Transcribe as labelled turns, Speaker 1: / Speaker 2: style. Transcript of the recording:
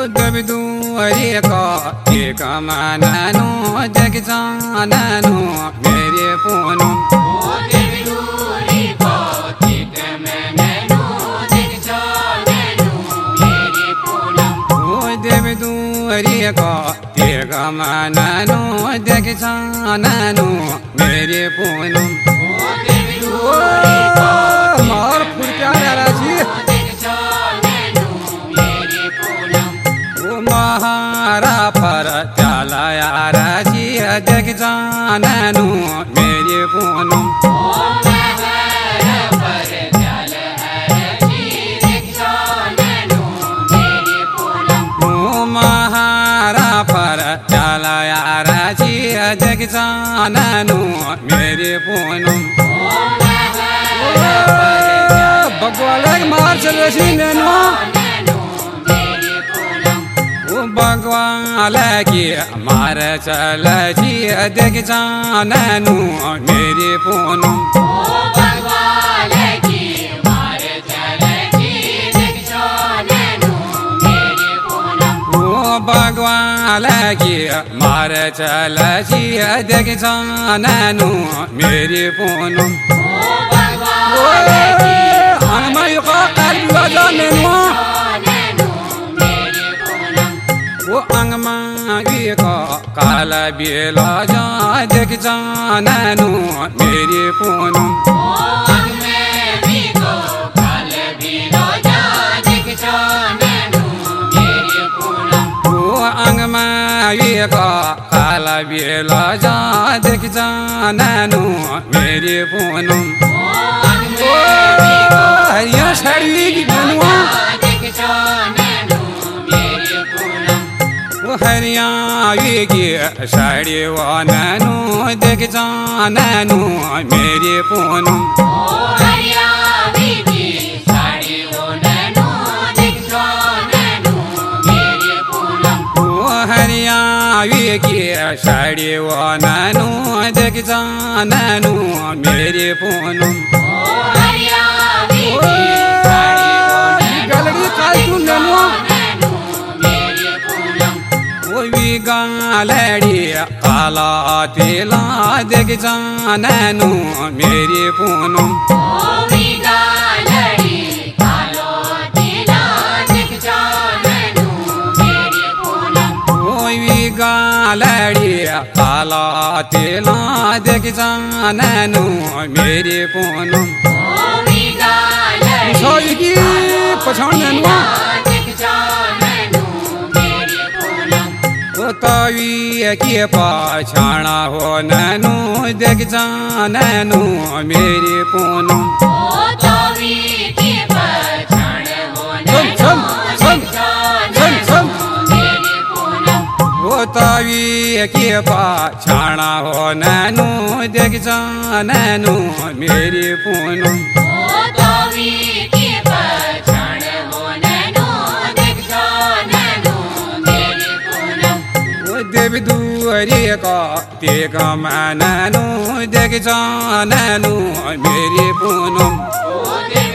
Speaker 1: दुआरे का एक माननो जग जाननो मेरे पूनम दुआरे का एक माननो जग जाननो मेरे पूनम मार फुर्त्या राजी महारा पर चला राजी जग जाननु मेरे पूनम महारा पर चला राजी जग जाननु मेरे पूनम भगवान मार चल रही नैनो भगवान की मार चल जी जग जाननु मेरे पूनम भगवान की मार चल जी जग जाननु मेरे पूनम भगवान की मार चल जी जग जाननु मेरे पूनम वो अंगमा का काला बेला जा जग जाननु मेरे पूनम वो अंगमा का काला बेला जा जग जाननु मेरे पूनम हरिया साड़ी की बनवा हरिया की साड़ी वाननु जग जाननु मेरे पूनम हरिया की साड़ी वाननु जग जाननु मेरे पूनम हरिया की साड़ी वाननु जग जाननु मेरे पूनम गालड़ी काला तेला जग जाननु मेरे पूनम गालड़ी काला तेला जग जाननु मेरे पूनम गालड़ी काला तेला जग जाननु मेरे पूनम की पछाण तावी के पाछाणा हो नैनो जग जाननु मेरे पूनम तावी के पाछाणा हो नैनो जग जाननु मेरे पूनम तावी के पाछाणा हो नैनो जग जाननु मेरे पूनम तावी के पाछाणा हो नैनो जग जाननु देव दुआरे का तेग माननु जग जाननु मेरे पूनम